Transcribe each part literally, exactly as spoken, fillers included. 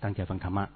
ตั้งใจฟังธรรมะ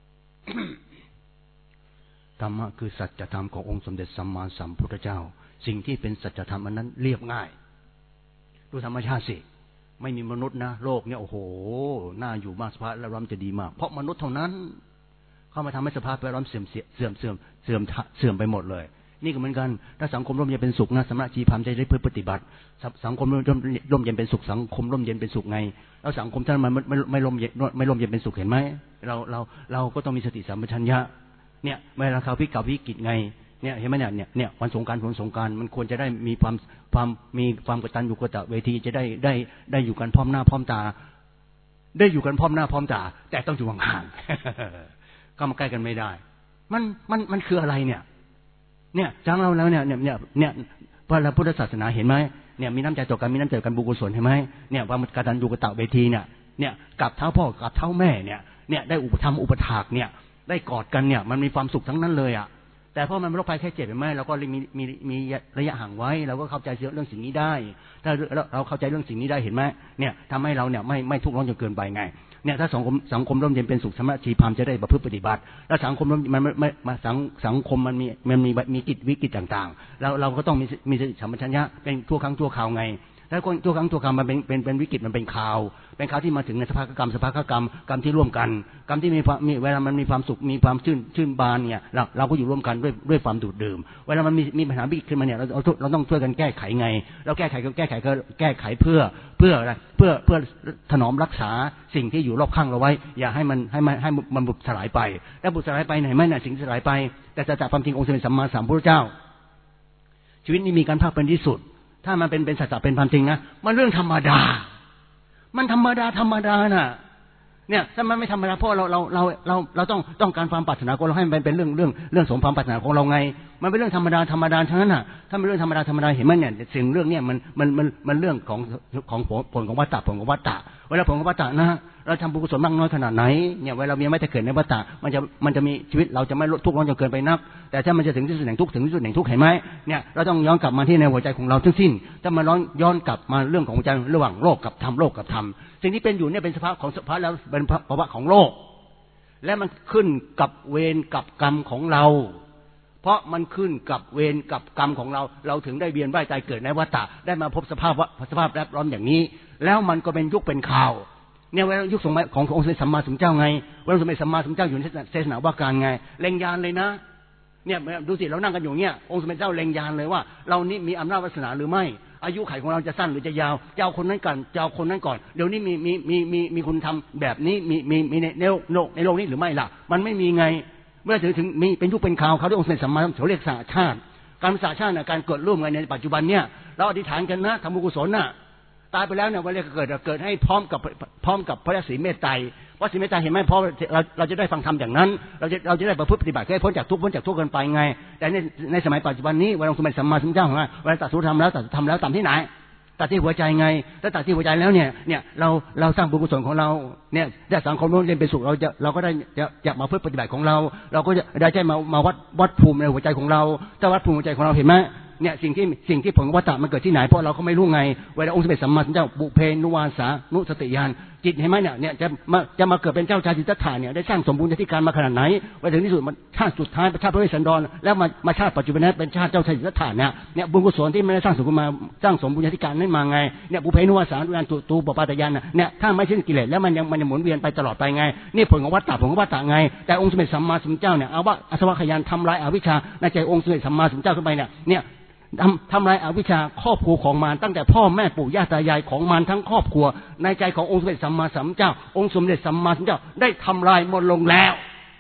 ธรรมะคือสัจธรรมขององค์สมเด็จสัมมาสัมพุทธเจ้าสิ่งที่เป็นสัจธรรมอันนั้นเรียบง่ายดูธรรมชาติสิไม่มีมนุษย์นะโลกเนี่ยโอ้โหน่าอยู่มากสภาพแวดล้อมจะดีมากเพราะมนุษย์เท่านั้นเข้ามาทำให้สภาพแวดล้อมเสื่อมเสื่อมเสื่อมเสื่อมเสื่อมไปหมดเลยนี่ก็เหมือนกันถ้าสังคมร่มเย็นเป็นสุขนะสำนักจีพามจะได้เพื่อปฏิบัติสังคมร่มเย็นเป็นสุขสังคมร่มเย็นเป็นสุขไงแล้วสังคมท่านมันไม่ไม่ร่มเย็นไม่ร่มเย็นเป็นสุขเห็นไหมเราเราเราก็ต้องมีสติสัมปชัญญะเนี่ยเวลาเขาพิกับวิกฤตไงเนี่ยเห็นไหมเนี่ยเนี่ยเนี่ยวันสงกรานต์วันสงกรานต์มันควรจะได้มีความความมีความกตัญญูกตเวทีจะได้ได้ได้อยู่กันพร้อมหน้าพร้อมตาได้อยู่กันพร้อมหน้าพร้อมตาแต่ต้องอยู่ห่างๆก็มาใกล้กันไม่ได้มันมันมันคืออะไรเนี่ยเนี่ยจังเราแล้วเนี่ยเนี่ยเนี่ยเนี่ยพระพุทธศาสนาเห็นไหมเนี่ยมีน้ำใจต่อกันมีน้ำใจกันบุญกุศลเห็นไหมเนี่ยความกตัญญูกตเวทีเนี่ยเนี่ยกับเท้าพ่อกับเท้าแม่เนี่ยเนี่ยได้อุปธรรมอุปถากเนี่ยได้กอดกันเนี่ยมันมีความสุขทั้งนั้นเลยอ่ะแต่เพราะมันเป็นโรคภัยแค่เจ็บเห็นไหมเราก็มีมีมีระยะห่างไว้เราก็เข้าใจเรื่องสิ่งนี้ได้ถ้าเราเข้าใจเรื่องสิ่งนี้ได้เห็นไหมเนี่ยทำให้เราเนี่ยไม่ไม่ทุกข์ร้อนจนเกินไปไงเนี่ยถ้าสังคมสังคมร่มเย็นเป็นสุขสมณชีพามจะได้ประพฤติปฏิบัติแล้วสังคมมันไม่มาสังสังคมมันมีมันมีมีกิจวิกฤตต่างๆแล้วเราก็ต้องมีมีสติสัมปชัญญะเป็นทั่วครั้งทั่วคราวไงถ้าทั่วครั้งทั่วคราวมันเป็นเป็นเป็นวิกฤตมันเป็นข่าวเป็นข่าวที่มาถึงในสภากรรมสภากรรมกรรมที่ร่วมกันกรรมที่มีมีเวลามันมีความสุขมีความชื่นชื่นบานเนี่ยเราเราก็อยู่ร่วมกันด้วยด้วยความดูดดื่มเวลามันมีมีปัญหาวิกฤตขึ้นมาเนี่ยเราเราต้องช่วยกันแก้ไขไงเราแก้ไขก็แก้ไขก็แก้ไขเพื่อเพื่ออะไรเพื่อเพื่อถนอมรักษาสิ่งที่อยู่รอบข้างเราไว้อย่าให้มันให้มันให้มันบุบสลายไปแล้วบุบสลายไปไหนไม่น่ะสิ่งสลายไปแต่จะจากความจริงองค์สมเด็จสัมมาสัมพุทธเจ้าชีวิตนี้มีการภาคเป็นที่สุดถ้ามันเป็นเป็นสัจจะเป็นความจริงนะมันเรื่องธรรมดามันธรรมดาธรรมดาน่ะเนี่ยถ้ามันไม่ธรรมดาเพราะเราเราเราเราเราต้องต้องการความปรารถนาของเราให้มันเป็นเรื่องเรื่องเรื่องสมความปรารถนาของเราไงมันเป็นเรื่องธรรมดาธรรมดาทั้งนั้นน่ะถ้าเป็นเรื่องธรรมดาธรรมดาเห็นไหมเนี่ยสิ่งเรื่องเนี้ยมันมันมันมันเรื่องของของผลของวัฏฏะผลของวัฏฏะเวลาผลของวัฏฏะนะเราทำบุญกุศลมากน้อยขนาดไหนเนี่ยเวลามีไม่แต่เกิดในวัฏฏะมันจะมันจะมีชีวิตเราจะไม่ทุกข์ร้อนจนเกินไปนักแต่ถ้ามันจะถึงที่สุดแห่งทุกข์ถึงที่สุดแห่งทุกข์เห็นไหมเนี่ยเราต้องย้อนกลับมาที่ในหัวใจของเราทั้งสิ้นถ้ามาย้อนย้อนกลับมาเรื่องของหัวใจระหว่างโลกกับธรรมโลกกับธรรมสิ่งที่เป็นอยู่เนี่ยเป็นสภาพของสภาพแล้วเป็นภาวะของโลกและมันขึ้นกับเวรกับกรรมของเราเพราะมันขึ้นกับเวรกับกรรมของเราเราถึงได้เวียนว่ายตายเกิดในวัฏฏะได้มาพบสภาพสภาพแวดล้อมอย่างนี้แล้วมันก็เป็นยุคเป็นข่าวเนี่ยเวลายุคสมัยขององค์สมเด็จสัมมาสัมพุทธเจ้าไงเวลาสมเด็จสัมมาสัมพุทธเจ้าอยู่ในเทศนาว่าการไงเล็งยานเลยนะเนี่ยดูสิเรานั่งกันอยู่เนี่ยองค์สมเด็จเจ้าเล็งยานเลยว่าเรานี่มีอำนาจวาสนาหรือไม่อายุไขของเราจะสั้นหรือจะยาวจะเอาคนนั้นก่อนจะเอาคนนั้นก่อนเดี๋ยวนี้มีมีมีมีมีคนทำแบบนี้มีมีมีในในโลกในโลกนี้หรือไม่ล่ะมันไม่มีไงเมื่อถึงถึงมีเป็นยุคเป็นข่าวเขาเรียกองค์สมเด็จสัมมาสัมพุทธเจ้าเรียกสหชาติการสหชาติน่ะการเกิดร่วมกันในปัจจุบันเนี่ยเราอธิษฐานกันนะทำบุญกุศลน่ะตายไปแล้วเนี่ยวันแรกเกิดเกิดให้พร้อมกับพร้อมกับพระศรีเมตไตรพระศรีเมตไตรเห็นไหมเพราะเราเราจะได้ฟังธรรมอย่างนั้นเราจะเราจะได้ประพฤติปฏิบัติให้พ้นจากทุกข์พ้นจากทุกข์กันไปไงแต่ในในสมัยปัจจุบันนี้วันองค์สมเด็จสัมมาสัมพุทธเจ้าของเราเวลาตัดสู้ธรรมแล้วตัดธรรมแล้วตามที่ไหนตัดที่หัวใจไงถ้าตัดที่หัวใจแล้วเนี่ยเนี่ยเราเราสร้างบุญกุศลของเราเนี่ยได้สังคมร่มเย็นเป็นสุขเราจะเราก็ได้จะจะมาเพื่อปฏิบัติของเราเราก็จะได้ใจมามาวัดวัดภูมิในหัวใจของเราถ้าวัดภูมิหัวใจของเราเห็นไหมเนี่ยสิ่งที่สิ่งที่ผลวัฏฏะมันเกิดที่ไหนเพราะเราก็ไม่รู้ไงเวลาองค์สมเด็จสัมมาสัมพุทธเจ้าบุเพนุวาสานุสติญาณจิตเห็นไหมเนี่ยเนี่ยจะมาจะมาเกิดเป็นเจ้าชายสิทธัตถะเนี่ยได้สร้างสมบูรณ์ที่การมาขนาดไหนไปถึงที่สุดมันชาติสุดท้ายชาติพระเวสสันดรแล้วมามาชาติปัจจุบันนั้นเป็นชาติเจ้าชายสิทธัตถะเนี่ยเนี่ยบุญกุศลที่ไม่ได้สร้างสมบูรณ์มาสร้างสมบูรณ์ที่การนั้นมาไงเนี่ยบุเพนุวาสานุญาณตูปปาตญาณเนี่ยถ้าไม่สิ้นกิเลสแล้วมันยังมันยังหมุนเวียนไปตลอดไปไงนี่ผลของวัฏฏะผลของวัฏฏะไงแต่องค์สมเด็จสัมมาสัมพุทธเจ้าเนี่ยเอาว่าอาสวะขยันทำลายอวิชชาในใจองค์สมเด็จสัมมาสัมพุทธเจ้าขึ้นไปเนี่ยเนี่ยทำทำลายอวิชชาครอบครัวของมารตั้งแต่พ่อแม่ปู่ย่าตายายของมารทั้งครอบครัวในใจขององค์สมเด็จสัมมาสัมพุทธเจ้าองค์สมเด็จสัมมาสัมพุทธเจ้าได้ทำลายหมดลงแล้ว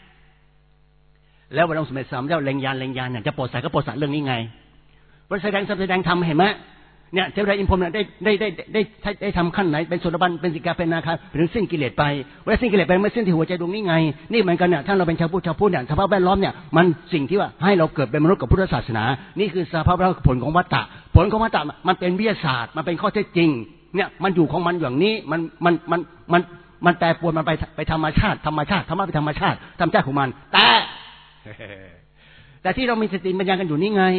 แล้ววันองค์สมเด็จสัมมาสัมพุทธเจ้าเล็งยานเล็งยานเนี่ยจะโปรดใส่ก็โปรดใส่เรื่องนี้ไงวันแสดงแสดงธรรมเห็นไหมเนี่ยเทวดาอินพรหมเนี่ยได้ได้ได้ได้ได้ได้ทำขั้นไหนเป็นโสดาบันเป็นสิกขาเป็นอนาคาถึงสิ้นกิเลสไปเวลาสิ้นกิเลสไปเมื่อสิ้นที่หัวใจดวงนี้ไงนี่เหมือนกันเนี่ยถ้าเราเป็นชาวพุทธชาวพุทธเนี่ยสภาพแวดล้อมเนี่ยมันสิ่งที่ว่าให้เราเกิดเป็นมนุษย์กับพุทธศาสนานี่คือสภาพแวดล้อมผลของวัฏฏะผลของวัฏฏะมันเป็นวิทยาศาสตร์มันเป็นข้อเท็จจริงเนี่ยมันอยู่ของมันอย่างนี้มันมันมันมันมันแปรปรวนมันไปไปธรรมชาติธรรมชาติธรรมะเป็นธรรมชาติธรรมชาติของมันแต่แต่ที่เรามีสติปัญญากันอยู่นี่ไง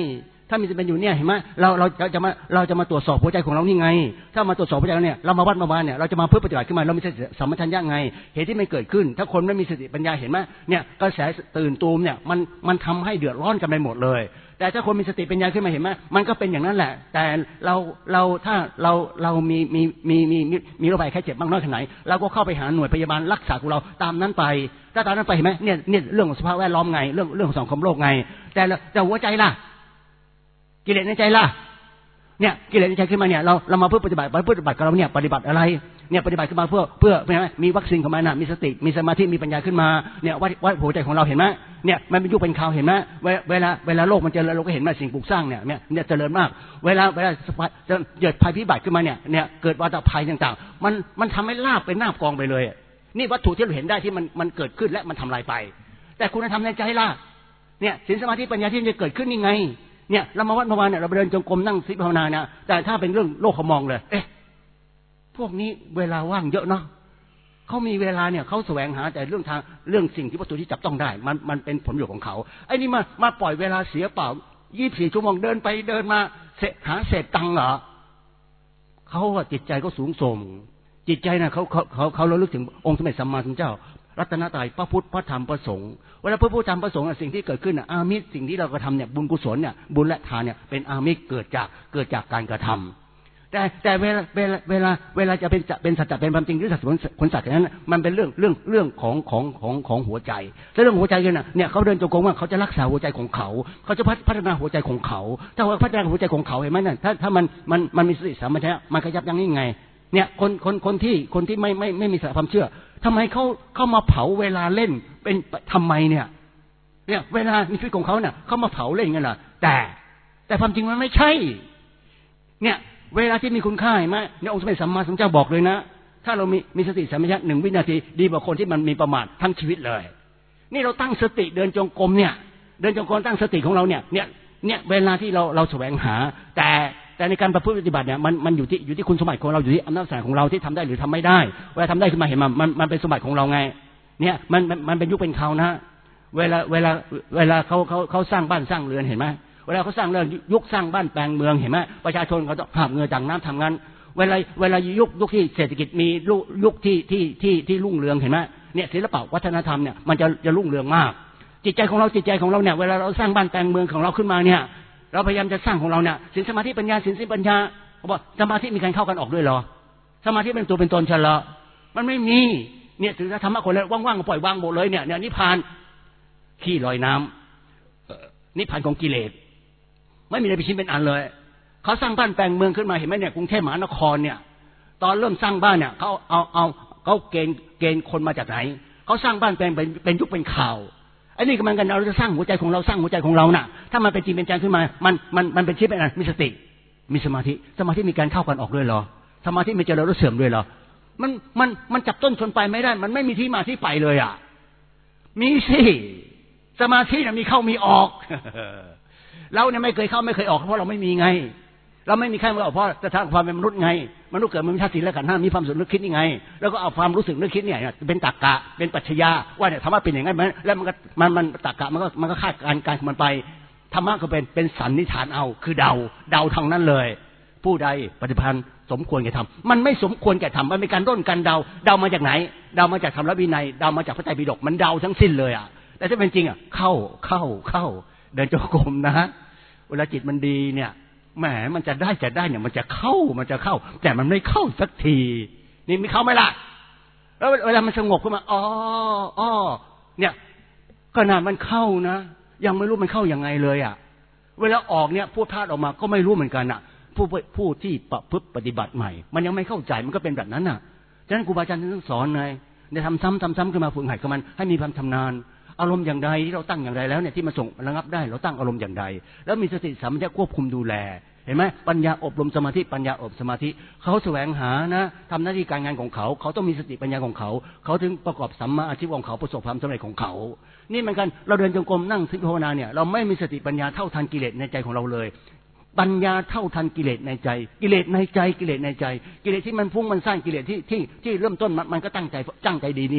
ถ้ามีสติเป็นอยู่เนี่ยเห็นไหมเราเราจะมาเราจะมาตรวจสอบหัวใจของเรานี่ไงถ้ามาตรวจสอบหัวใจเนี่ยเรามาวัดมาวานเนี่ยเราจะมาเพื่อปฏิบัติขึ้นมาเรามีสติสัมปชัญญะไงเหตุที่ไม่เกิดขึ้นถ้าคนไม่มีสติปัญญาเห็นไหมเนี่ยกระแสตื่นตูมเนี่ยมันมันทำให้เดือดร้อนกันไปหมดเลยแต่ถ้าคนมีสติปัญญาขึ้นมาเห็นไหมมันก็เป็นอย่างนั้นแหละแต่เราเราถ้าเราเรามีมีมีมีมีโรคภัยแค่เจ็บบ้างน้อยแค่ไหนเราก็เข้าไปหาหน่วยพยาบาลรักษาของเราตามนั้นไปถ้าตามนั้นไปเห็นไหมเนี่ยเนี่ยเรื่องของสภาพแวดล้อมไงเรื่องเรื่องของสังคมโลกไงแต่แต่หัวใจล่ะกิเลสในใจล่ะเนี่ยกิเลสในใจขึ้นมาเนี่ยเราเรามาเพื่อปฏิบัติเพื่อปฏิบัติกับเราเนี่ยปฏิบัติอะไรเนี่ยปฏิบัติขึ้นมาเพื่อเพื่อเห็นไหมมีวัคซีนของมันนะมีสติมีสมาธิมีปัญญาขึ้นมาเนี่ยวัดวัดหัวใจของเราเห็นไหมเนี่ยมันเป็นยุคเป็นข่าวเห็นไหมเวลาเวลาโลกมันเจริญเราก็เห็นว่าสิ่งปลูกสร้างเนี่ยเนี่ยเนี่ยเจริญมากเวลาเวลาเกิดภัยพิบัติขึ้นมาเนี่ยเนี่ยเกิดวัฏภัยต่างๆมันมันทำให้ลาบเป็นหน้ากองไปเลยนี่วัตถุที่เราเห็นได้ที่มันมันเกิดขึ้นและมันทำลายไปแต่คุณธรรมในใจล่ะเนี่ยศีลสมาธิปัญญาที่จะเกิดขึ้นนี่ไงเนี่ยเรามาวัดมาวันเนี่ยเราเดินจงกรมนั่งสิภาวนาเนี่ยแต่ถ้าเป็นเรื่องโลกเขามองเลยเอ๊ะพวกนี้เวลาว่างเยอะเนาะเขามีเวลาเนี่ยเขาแสวงหาแต่เรื่องทางเรื่องสิ่งที่วัตถุที่จับต้องได้มันมันเป็นผลประโยชน์ของเขาไอ้นี่มามาปล่อยเวลาเสียเปล่ายี่สิบสี่ชั่วโมงเดินไปเดินมาหาเศษตังค์เหรอเขาว่าจิตใจเขาสูงส่งจิตใจนะเขาเขาเขาเขาระลึกถึงองค์สมเด็จสัมมาสัมพุทธเจ้ารัตนตรัยพระพุทธพระธรรมพระสงฆ์เวลาพระพุทธธรรมพระสงฆ์สิ่งที่เกิดขึ้นน่ะอามิสสิ่งที่เรากระทำเนี่ยบุญกุศลเนี่ยบุญและทานเนี่ยเป็นอามิสเกิดจากเกิดจากการกระทำแต่แต่เวลาเวลาเวลาเวลาจะเป็นจะเป็นสัจจะเป็นความจริงหรือสัจผลผลสัจอย่างนั้นมันเป็นเรื่องเรื่องเรื่องของของของของหัวใจแต่เรื่องหัวใจกันน่ะเนี่ยเขาเดินจงกรมว่าเขาจะรักษาหัวใจของเขาเขาจะพัฒนาหัวใจของเขาถ้าว่าพัฒนาหัวใจของเขาเห็นไหมนั่นถ้าถ้ามันมันมันมีสติสัมปชัญญะมันขยับยั้งยังไงเนี่ยคนคนคนที่คนที่ไม่ไม่ไม่มีความเชื่อทำไมเขาเขามาเผาเวลาเล่นเป็นทำไมเนี่ยเนี่ยเวลาในชีวิตของเขาเนี่ยเขามาเผาเล่นกันเหรอแต่แต่ความจริงมันไม่ใช่เนี่ยเวลาที่มีคุณค่าไหมเนี่ยองค์สมเด็จสัมมาสัมพุทธเจ้าบอกเลยนะถ้าเรามีมีสติสัมปชัญญะหนึ่งวินาทีดีกว่าคนที่มันมีประมาททั้งชีวิตเลยนี่เราตั้งสติเดินจงกรมเนี่ยเดินจงกรมตั้งสติของเราเนี่ยเนี่ยเนี่ยเวลาที่เราเราแสวงหาแต่แต่ในการประพฤติปฏิบัติเนี่ยมันมันอยู่ที่อยู่ที่คุณสมบัติของเราอยู่ที่อำนาจศาสตร์ของเราที่ทำได้หรือทำไม่ได้เวลาทำได้ขึ้นมาเห็นมันมันมันเป็นสมบัติของเราไงเนี่ยมันมันมันเป็นยุคเป็นเขานะเวลาเวลาเวลาเขาเขาเขาสร้างบ้านสร้างเรือนเห็นไหมเวลาเขาสร้างเรือนยุคสร้างบ้านแปลงเมืองเห็นไหมประชาชนเขาต้องหาบเงินจากน้ำทำงานเวลาเวลายุคยุคที่เศรษฐกิจมียุคที่ที่ที่ที่รุ่งเรืองเห็นไหมเนี่ยศิลปะวัฒนธรรมเนี่ยมันจะจะรุ่งเรืองมากจิตใจของเราจิตใจของเราเนี่ยเวลาเราสร้างบ้านแปลงเมืองของเราขึ้นมาเนี่ยเราพยายามจะสร้างของเราเนี่ยศีลสมาธิปัญญาศีลสิปัญญาเขาบอกสมาธิมีการเข้ากันออกด้วยเหรอสมาธิเป็นตัวเป็นตนฉันเหรอมันไม่มีเนี่ยถึงจะทำมาคนแล้วว่างๆปล่อยวางหมดเลยเนี่ยเนี่ยนิพพานขี้ลอยน้ำนิพพานของกิเลสไม่มีอะไรเป็นชิ้นเป็นอันเลยเขาสร้างบ้านแปลงเมืองขึ้นมาเห็นไหมเนี่ยกรุงเทพมหานครเนี่ยตอนเริ่มสร้างบ้านเนี่ยเขาเอาเอาเขาเกณฑ์เกณฑ์คนมาจากไหนเขาสร้างบ้านแปลงเป็นเป็นยุคเป็นข่าวไอ้นี่ก็มันกันเราจะสร้างหัวใจของเราสร้างหัวใจของเราน่ะถ้ามันเป็นจริงเป็นจังขึ้นมามันมันมันเป็นชิ้นเป็นอันมีสติมีสมาธิสมาธิมีการเข้ากันออกด้วยเหรอสมาธิไม่เจริญแล้วเสื่อมด้วยเหรอมันมันมันจับต้นชนปลายไม่ได้มันไม่มีที่มาที่ไปเลยอ่ะมีสิสมาธิน่ะมีเข้ามีออกเราเนี่ยไม่เคยเข้าไม่เคยออกเพราะเราไม่มีไงเราไม่มีใครมาออกเพราะแต่ทางความเป็นมนุษย์ไงมนุษย์เกิดมันมีธาตุสี่และขันธ์ห้ามีความรู้สึกนึกคิดนี่ไงแล้วก็เอาความรู้สึกนึกคิดเนี่ยเป็นตรรกะเป็นปรัชญาว่าเนี่ยธรรมะเป็นอย่างนั้นแล้วมันก็มันมันตรรกะมันก็มันก็คาดการการมันไปธรรมะก็เป็นเป็นสันนิษฐานเอาคือเดาเดาทางนั้นเลยผู้ใดปฏิพันธ์สมควรแก่ทำมันไม่สมควรแก่ทำมันเป็นการร่นกันเดาเดามาจากไหนเดามาจากธรรมวินัยเดามาจากพระไตรปิฎกมันเดาทั้งสิ้นเลยอ่ะแต่ถ้าเป็นจริงอ่ะเข้าเข้าเข้าเดินจงกรมนะเวลาจิตมันดีเนี่ยแหมมันจะได้จะได้เนี่ยมันจะเข้ามันจะเข้าแต่มันไม่เข้าสักทีนี่มีเข้าไหมล่ะแล้วเวลามันสงบขึ้นมาอ๋ออ๋อเนี่ยขนาดมันเข้านะยังไม่รู้มันเข้ายังไงเลยอ่ะเวลาออกเนี่ยพูดพลาดออกมาก็ไม่รู้เหมือนกันอ่ะผู้ผู้ที่ประพฤติปฏิบัติใหม่มันยังไม่เข้าใจมันก็เป็นแบบนั้นอ่ะฉะนั้นครูบาอาจารย์ต้องสอนไงเนี่ยทำซ้ำทำซ้ำขึ้นมาฝึกหัดกับมันให้มีความชำนาญอารมณ์อย่างใดที่เราตั้งอย่างไรแล้วเนี่ยที่มาส่งระงับได้เราตั้งอารมณ์อย่างใดแล้วมีสติสัมปชัญญะควบคุมดูแลเห็นไหมปัญญาอบรมสมาธิปัญญาอบสมาธิเขาแสวงหานะทำหน้าที่การงานของเขาเขาต้องมีสติปัญญาของเขาเขาถึงประกอบสัมมาอาชีพของเขาประสบความสำเร็จของเขานี่เหมือนกันเราเดินจงกรมนั่งสมาธิภาวนาเนี่ยเราไม่มีสติปัญญาเท่าทันกิเลสในใจของเราเลยปัญญาเท่าทันกิเลสในใจกิเลสในใจกิเลสในใจกิเลสที่มันพุ่งมันสร้างกิเลสที่ที่ที่เริ่มต้นมันก็ตั้งใจตั้งใจดีนี่แหละ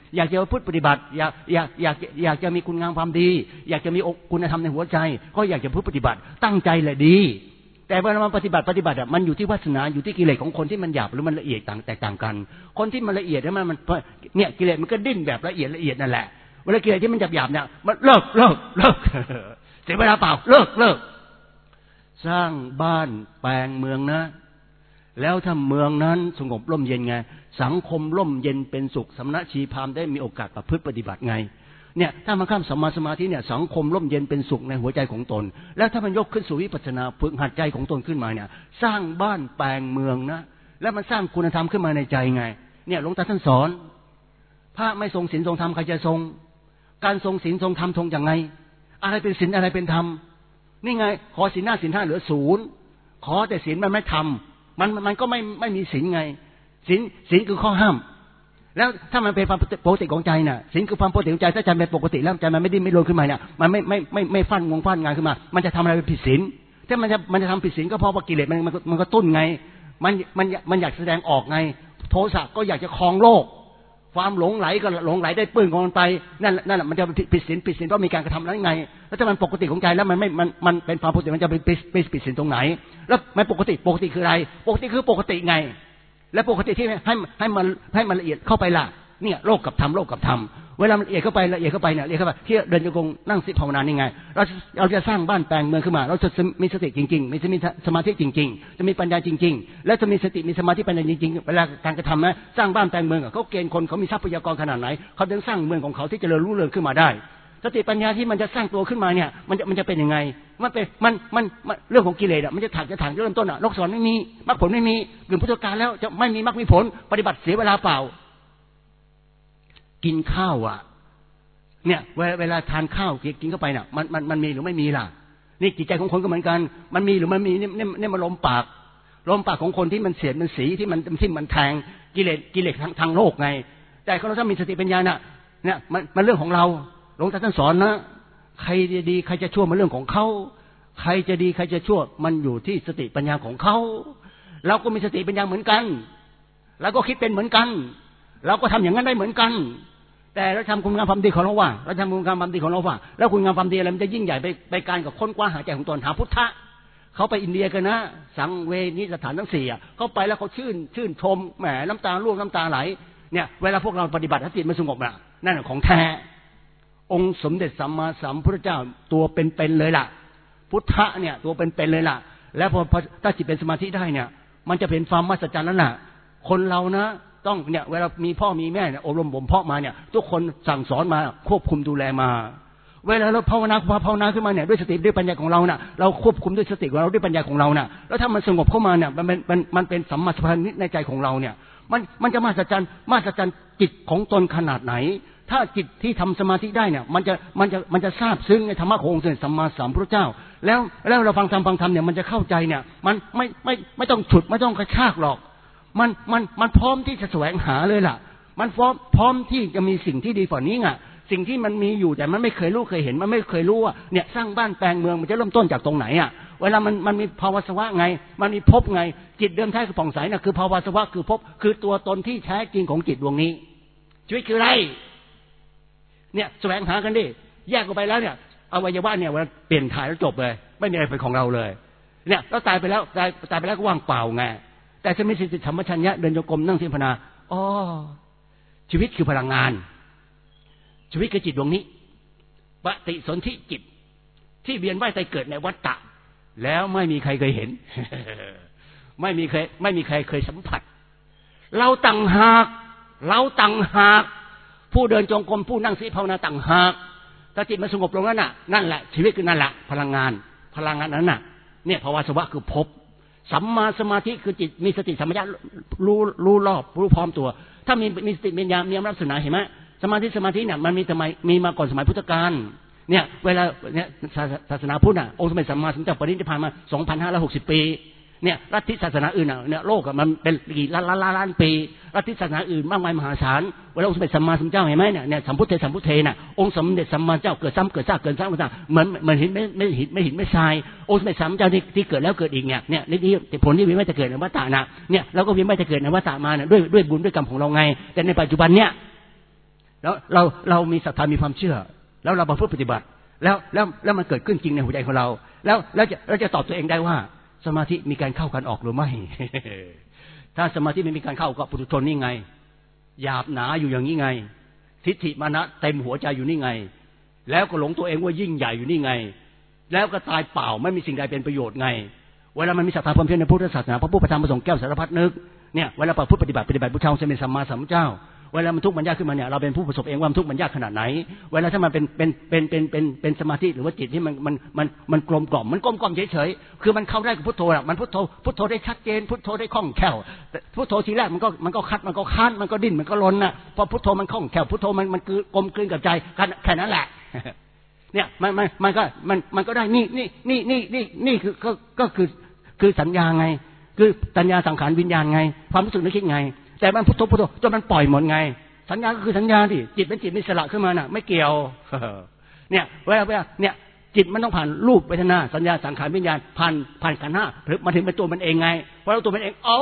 อยากจะพูดปฏิบัติอยากอยากอยากอยากจะมีคุณงามความดีอยากจะมีคุณธรรมในหัวใจก็อยากจะพูดปฏิบัติตั้งใจแหละดีแต่เวลามันปฏิบัติปฏิบัติอ่ะมันอยู่ที่วาสนาอยู่ที่กิเลสของคนที่มันหยาบหรือมันละเอียดต่างแตกต่างกันคนที่มันละเอียดเนี่ยมันมันเนี่ยกิเลสมันก็ดิ้นแบบละเอียดละเอียดนั่นแหละเวลากิเลสที่มันหยาบหยาบเนี่ยมันเลิกเลิกเลิกเสียเวลาเปล่าเลิกเลิกสร้างบ้านแปลงเมืองนะแล้วถ้าเมืองนั้นสงบร่มเย็นไงสังคมร่มเย็นเป็นสุขสมณชีพราหมณ์ได้มีโอกาสประพฤติปฏิบัติไงเนี่ยถ้ามันข้ามสัมมาสมาธิเนี่ยสังคมร่มเย็นเป็นสุขในหัวใจของตนแล้วถ้ามันยกขึ้นสู่วิปัสสนาฝึกหัดใจของตนขึ้นมาเนี่ยสร้างบ้านแปลงเมืองนะแล้วมันสร้างคุณธรรมขึ้นมาในใจไงเนี่ยหลวงตาท่านสอนพระไม่ทรงศีลทรงธรรมใครจะทรงการทรงศีลทรงธรรมทรงอย่างไงอะไรเป็นศีลอะไรเป็นธรรมนี่ไงขอศีลห้าศีลห้าเหลือศูนย์ขอแต่ศีลมันไม่ทำมันมันก็ไม่ไม่มีศีลไงศีลศีลคือข้อห้ามแล้วถ้ามันเป็นความปกติของใจน่ะศีลคือความปกติของใจถ้าใจเป็นปกติแล้วใจมันไม่ดิ้นไม่รนขึ้นมาเนี่ยมันไม่ไม่ไม่ไม่ฟันงงฟันงานขึ้นมามันจะทำอะไรผิดศีลถ้ามันจะมันจะทำผิดศีลก็เพราะว่ากิเลสมันมันมันก็ตุ้นไงมันมันมันอยากแสดงออกไงโทสะก็อยากจะครองโลกความหลงไหลก็หลงไหลได้ปื้นของมันไปนั่นนั่นแหละมันจะผิดศีลผิดศีลเพราะมีการกระทำนั้นไงแล้วถ้ามันปกติของใจแล้วมันไม่มันมันเป็นความปกติมันจะเป็นผิดศีลตรงไหนแล้วมันปกติปกติคืออะไรปกติคือปกติไงและปกติที่ให้ให้มันให้มันละเอียดเข้าไปล่ะเนี่ยโลกกับธรรมโลกกับธรรมเวลามันละเอียดเข้าไปละเอียดเข้าไปเนี่ยละเอียดเข้าไปที่เดินจงกรมนั่งสิภาวนานี่ไงเราเราจะสร้างบ้านแปลงเมืองขึ้นมาเราจะมีสติจริงๆมีสมาธิจริงๆจะมีปัญญาจริงๆและจะมีสติมีสมาธิปัญญาจริงๆเวลาการกระทำนะสร้างบ้านแปลงเมืองเขาเกณฑ์คนเขามีทรัพยากรขนาดไหนเขาถึงสร้างเมืองของเขาที่เจริญรุ่งเรืองขึ้นมาได้สติปัญญาที่มันจะสร้างตัวขึ้นมาเนี่ยมันจะมันจะเป็นยังไงมันเป็นมันมันเรื่องของกิเลสอ่ะมันจะถักจะถังเริ่มต้นอ่ะโลกสวรรค์ไม่มีมรรคผลไม่มีกึ่งพุทธกาลแล้วจะไม่มีมรรคมีผลปฏิบัติเสียเวลาเปล่ากินข้าวอ่ะเนี่ยเวลาทานข้าวกินเข้าไปน่ะมันมันมันมีหรือไม่มีล่ะนี่จิตใจของคนก็เหมือนกันมันมีหรือไม่มีนี่นี่มันลมปากลมปากของคนที่มันเสียดมันสีที่มันที่มันแทงกิเลสกิเลสทางทางโลกไงแต่เราถ้ามีสติปัญญาน่ะเนี่ยมันมันเรื่องของเราหลวงตาท่านสอนนะใครจะดีใครจะชั่วมันเรื่องของเขาใครจะดีใครจะชั่วมันอยู่ที่สติปัญญาของเขาเราก็มีสติปัญญาเหมือนกันเราก็คิดเป็นเหมือนกันเราก็ทำอย่างนั้นได้เหมือนกันแต่เราทำคุณงามความดีของเราว่าเราทำคุณงามความดีของเราว่าแล้วคุณงามความดีอะไรมันจะยิ่งใหญ่ไปไปการกับค้นคว้าหาใจของตนหาพุทธะเขาไปอินเดียกันนะสังเวนิสถานทั้งสี่อ่ะเขาไปแล้วเขาชื่นชื่นชมแหมน้ำตาร่วงน้ำตาไหลเนี่ยเวลาพวกเราปฏิบัติให้จิตมันสงบน่ะนั่นของแท้องค์สมเด็จสัมมาสัมพุทธเจ้าตัวเป็นๆเลยล่ะพุทธะเนี่ยตัวเป็นๆเลยล่ะแล้วพอถ้าจิตเป็นสมาธิได้เนี่ยมันจะเป็นความมหัศจรรย์นั่นแหละคนเรานะต้องเนี่ยเวลามีพ่อมีแม่เนี่ยอบรมบ่มเพาะมาเนี่ยทุกคนสั่งสอนมาควบคุมดูแลมาเวลาเราภาวนาภาวนาขึ้นมาเนี่ยด้วยสติด้วยปัญญาของเราน่ะเราควบคุมด้วยสติของเราด้วยปัญญาของเราน่ะแล้วถ้ามันสงบเข้ามาเนี่ยมันเป็นมันมันเป็นสัมมาสัมพันธ์ในใจของเราเนี่ยมันมันจะมหัศจรรย์มหัศจรรย์จิตของตนขนาดไหนถ้าจิตที่ทำสมาธิได้เนี่ยมันจะมันจะมันจะทราบซึ้งในธรรมะขององค์สัมมาสัมพุทธเจ้าแล้วแล้วเราฟังธรรมฟังธรรมเนี่ยมันจะเข้าใจเนี่ยมันไม่ไม่ไม่ต้องฉุดไม่ต้องกระชากหรอกมันมันมันพร้อมที่จะแสวงหาเลยล่ะมันพร้อมพร้อมที่จะมีสิ่งที่ดีกว่านี้ไงสิ่งที่มันมีอยู่แต่มันไม่เคยรู้เคยเห็นมันไม่เคยรู้ว่าเนี่ยสร้างบ้านแปลงเมืองมันจะเริ่มต้นจากตรงไหนอ่ะเวลามันมันมีภาวะสวะไงมันมีภพไงจิตเดิมแท้คือผ่องใสน่ะคือภาวะสวะคือภพคือตัวตนที่แท้จริงของจิตดวงนี้ชีวิตคืออะไรเนี่ยแสวงหากันดิแยกออกไปแล้วเนี่ยอวัยวะเนี่ยวันเปลี่ยนถ่ายแล้วจบเลยไม่มีอะไรเป็นของเราเลยเนี่ยแล้วตายไปแล้วตายตายไปแล้วก็ว่างเปล่าไงแต่จะมีสติธรรมชัญญะเดินโยกมนั่งภาวนาอ๋อชีวิตคือพลังงานชีวิตคือจิตดวงนี้ปฏิสนธิจิตที่เวียนว่ายตายเกิดในวัฏฏะแล้วไม่มีใครเคยเห็น ไม่มีใครไม่มีใครเคยสัมผัสเราต่างหากเราต่างหากผู้เดินจงกรมผู้นั่งสมาธิภาวนาต่างหากถ้าจิตมันสงบลงนั้นน่ะนั่นแหละชีวิตคือนั่นแหละพลังงานพลังงานนั้นน่ะเนี่ยภาวะสวะคือภพสัมมาสมาธิคือจิตมีสติสัมปชัญญะรู้รู้รอบรู้พร้อมตัวถ้ามีมีสติปัญญามีอำนาจศาสนาเห็นไหมสมาธิสมาธิเนี่ยมันมีทำไมมีมาก่อนสมัยพุทธกาลเนี่ยเวลาเนี่ยศาสนาพุทธน่ะองค์สมเด็จสัมมาสัมพุทธเจ้าปรินิพพานมา สองพันห้าร้อยหกสิบ ปีเนี่ยลัทธิศาสนาอื่นน่ะเนี่ยโลกอ่ะมันเป็นกี่ล้านล้านล้านปีลัทธิศาสนาอื่นมากมายมหาศาลเวลาองค์สมเด็จสัมมาสัมพุทธเจ้าเห็นไหมเนี่ยเนี่ยสัมพุทธเทสัมพุทธเทน่ะองค์สมเด็จสัมมาสัมพุทธเจ้าเกิดซ้ำเกิดซากเกิดซ้ำเกิดซากเหมือนเหมือนหินไม่ไม่หินไม่หินไม่ทรายองค์สมเด็จสัมมาสัมพุทธเจ้าที่ที่เกิดแล้วเกิดอีกเนี่ยเนี่ยนี่ผลที่วิไม่จะเกิดในวัฏฏะน่ะเนี่ยเราก็วิไม่จะเกิดในวัฏฏะมาเนี่ยด้วยด้วยบุญด้วยกรรมของเราไงแต่ในปัจจุบันเนี่ยแล้วเราเรามีศรัทธามีความเชื่อแล้วเราประพฤติปฏิบัติแล้วแล้วแล้วมันเกิดขึ้นจริงในหัวใจของเราแล้วแล้วจะเราจะตอบตัวเองได้ว่าสมาธิมีการเข้ากันออกหรือไม่ ถ้าสมาธิไม่มีการเข้าก็ปุถุชนนี่ไงหยาบหนาอยู่อย่างนี้ไงทิฏฐิมานะเต็มหัวใจอยู่นี่ไงแล้วก็หลงตัวเองว่ายิ่งใหญ่อยู่นี่ไงแล้วก็ตายเปล่าไม่มีสิ่งใดเป็นประโยชน์ไงเวลามันมีศรัทธาความเพียรในพุทธศาสนาพระผู้ประทานประสงค์แก้วสารพัดนึกเนี่ยเวลาประพฤติปฏิบัติปฏิบัติพุทธเจ้าจะเป็นสัมมาสัมพุทธเจ้าเวลามันทุกข์มันยากขึ้นมาเนี่ยเราเป็นผู้ประสบเองว่ามันทุกข์มันยากขนาดไหนเวลาถ้ามันเป็นเป็นเป็นเป็นเป็นเป็นสมาธิหรือว่าจิตที่มันมันมันมันกลมกล่อมมันกลมกล่อมเฉยๆคือมันเข้าได้กับพุทโธอ่ะมันพุทโธพุทโธได้ชัดเจนพุทโธได้คล่องแคล่วพุทโธทีแรกมันก็มันก็คัดมันก็ค้านมันก็ดิ้นมันก็ลนน่ะพอพุทโธมันคล่องแคล่วพุทโธมันมันคือกลมกลืนกับใจแค่นั้นแหละเนี่ยมันมันมันก็มันมันก็ได้นี่นี่นี่นี่นี่นี่คือก็ก็คือคือสัญญาไงคือสัญญาสังขารวิญญาณไงความรู้สึกนึกคิดไงแต่มันพุทโธพุทโธจนมันปล่อยหมดไงสัญญาก็คือสัญญาดิจิตเป็นจิตมีอิสระขึ้นมาน่ะไม่เกี่ยวเนี่ยเวลาเวลาเนี่ยจิตมันต้องผ่านรูปเวทนาสัญญาสังขารวิญญาณผ่านผ่านขันธ์ห้าหรือมาถึงเป็นตัวมันเองไงเพราะเราตัวมันเองเอ้า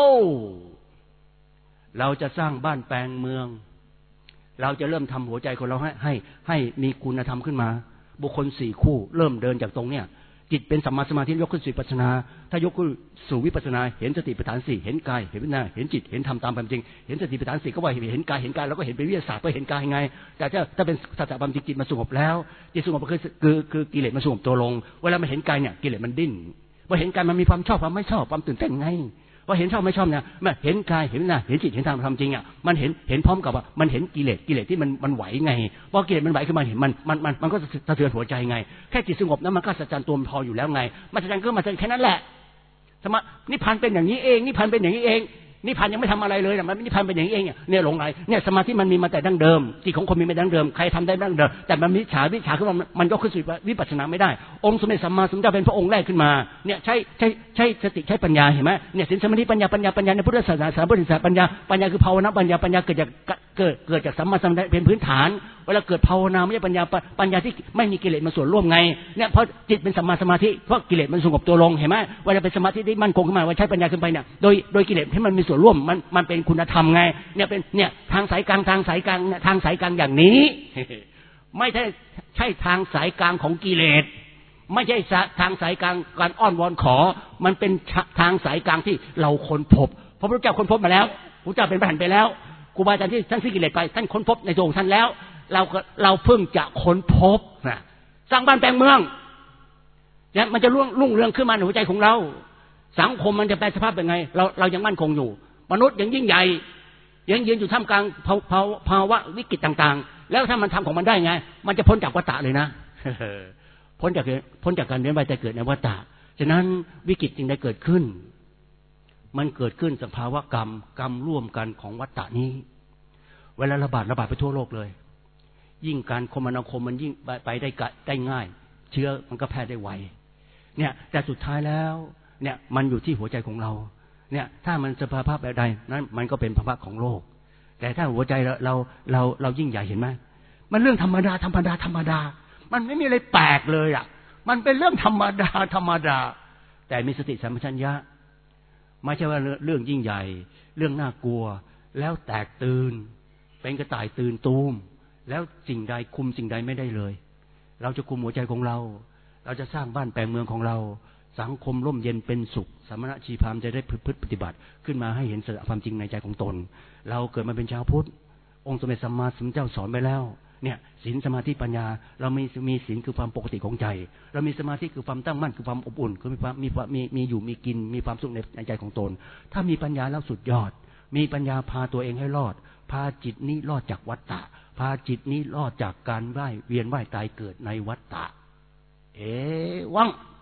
เราจะสร้างบ้านแปลงเมืองเราจะเริ่มทำหัวใจของเราให้ให้ให้มีคุณธรรมขึ้นมาบุคคลสี่คู่เริ่มเดินจากตรงเนี้ยจิตเป็นสัมมาสมาธิยกขึ้นสู่วิปัสสนาถ้ายกขึ้นสู่วิปัสสนาเห็นสติปัฏฐานสี่เห็นกายเห็นวิญญาณเห็นจิตเห็นธรรมตามความจริงเห็นสติปัฏฐานสี่ก็ว่าเห็นกายเห็นกายแล้วก็เห็นเป็นวิทยาศาสตร์ก็เห็นกายไงแต่ถ้าถ้าเป็นสัจจะความจริงจิตมันสงบแล้วจิตสงบก็คือคือคือกิเลสมันสงบตัวลงเวลามันเห็นกายเนี่ยกิเลสมันดิ้นพอเห็นกายมันมีความชอบความไม่ชอบความตื่นเต้นไงพอเห็นชอบไม่ชอบเนี่ยมันเห็นกายเห็นวิญญาณเห็นจิตเห็นธรรมทำจริงอ่ะมันเห็นเห็นพร้อมกับว่ามันเห็นกิเลสกิเลสที่มันมันไหวไงพอกิเลสมันไหวขึ้นมาเห็นมันมันมันมันก็สะเทือนหัวใจไงแค่จิตสงบนั้นมันก็สัจจันตัวมันพออยู่แล้วไงมันสัจจันก็มาแค่นั้นแหละสมานิพพานเป็นอย่างนี้เองนิพพานเป็นอย่างนี้เองนิพพานยังไม่ทำอะไรเลยนะมันนิพพานเป็นอย่างนี้เองเนี่ยหลงไหลเนี่ยสมาธิมันมีมาแต่ดั้งเดิมจิตของคนมีมาดั้งเดิมใครทำได้ดั้งเดิมแต่มันมิจฉาวิชาขึ้นมามันก็ขึ้นสู่วิปัสสนาไม่ได้องค์สมเด็จสัมมาสัมพุทธเจ้าเป็นพระองค์แรกขึ้นมาเนี่ยใช้ใช้ใช้สติใช้ปัญญาเห็นไหมเนี่ยศีลสมาธิปัญญาปัญญาปัญญาในพุทธศาสนาสามพุทธศาสนาปัญญาปัญญาคือภาวนาปัญญาปัญญาเกิดจากเกิดเกิดจากสัมมาสัมพุทธเป็นพื้นฐานเวลาเกิดภาวนาไม่ใช่ปัญญาปัญญาที่ไม่มีกิเลสมาส่วนร่วมไงเนี่ยเพราะจิตเป็นสัมมาสมาธิเพราะกิเลสมันสงบตัวลงเห็นไหมเวลาเป็นสมาธิที่มั่นคงขึ้นมาว่าใช้ปัญญาขึ้นไปเนี่ยโดยโดยกิเลสให้มันมีส่วนร่วมมันมันเป็นคุณธรรมไงเนี่ยเป็นเนี่ยทางสายกลางทางสายกลางทางสายกลางอย่างนี้ ไม่ใช่ใช่ทางสายกลางของกิเลสไม่ใช่ทางสายกลางการอ้อนวอนขอมันเป็นทางสายกลางที่เราค้นพบพระพุทธเจ้าค้นพบมาแล้วพระพุทธเจ้าเป็นพระหันไปแล้วครูบาอาจารย์ที่ท่านสิ้นกิเลสไปท่านค้นพบในตัวของท่านแล้วเราเราเพิ่งจะค้นพบนะสร้างบ้านแปลงเมืองเนี่ยมันจะรุ่งรุ่งเรืองขึ้นมาในหัวใจของเราสังคมมันจะแปลสภาพเป็นไงเราเรายังมั่นคงอยู่มนุษย์ยังยิ่งใหญ่ยังยืนอยู่ท่ามกลางภาวะวิกฤตต่างๆแล้วถ้ามันทำของมันได้ไงมันจะพ้นจากวัฏฏะเลยนะ พ้นจากพ้นจากการเวียนว่ายตายเกิดในวัฏฏะฉะนั้นวิกฤตจึงได้เกิดขึ้นมันเกิดขึ้นสภาวะกรรมกรรมร่วมกันของวัฏฏะนี้เวลาระบาดระบาดไปทั่วโลกเลยยิ่งการคมนาคมมันยิ่งไปได้ได้ง่ายเชื้อมันก็แพร่ได้ไวเนี่ยแต่สุดท้ายแล้วเนี่ยมันอยู่ที่หัวใจของเราเนี่ยถ้ามันสภาพแบบใดนั้นมันก็เป็นภาวะของโลกแต่ถ้าหัวใจเราเราเราเรายิ่งใหญ่เห็นไหมมันเรื่องธรรมดาธรรมดาธรรมดามันไม่มีอะไรแปลกเลยอ่ะมันเป็นเรื่องธรรมดาธรรมดาแต่มีสติสัมปชัญญะไม่ใช่ว่าเรื่องยิ่งใหญ่เรื่องน่ากลัวแล้วแตกตื่นเป็นกระต่ายตื่นตูมแล้วสิ่งใดคุมสิ่งใดไม่ได้เลยเราจะคุมหัวใจของเราเราจะสร้างบ้านแปลงเมืองของเราสังคมร่มเย็นเป็นสุขสมณชีพามจะได้พฤติปฏิบัติขึ้นมาให้เห็นสัจความจริงในใจของตนเราเกิดมาเป็นชาวพุทธองค์สมเด็จสัมมาสัมพุทธเจ้าสอนไปแล้วเนี่ยศีลสมาธิปัญญาเรามีมีศีลคือความปกติของใจเรามีสมาธิคือความตั้งมั่นคือความอบอุ่นคือมีความมีมีมีอยู่มีกินมีความสุขในใจของตนถ้ามีปัญญาแล้วสุดยอดมีปัญญาพาตัวเองให้รอดพาจิตนี้รอดจากวัฏฏะพาจิตนี้รอดจากการว่ายเวียนว่ายตายเกิดในวัฏฏะเอวัง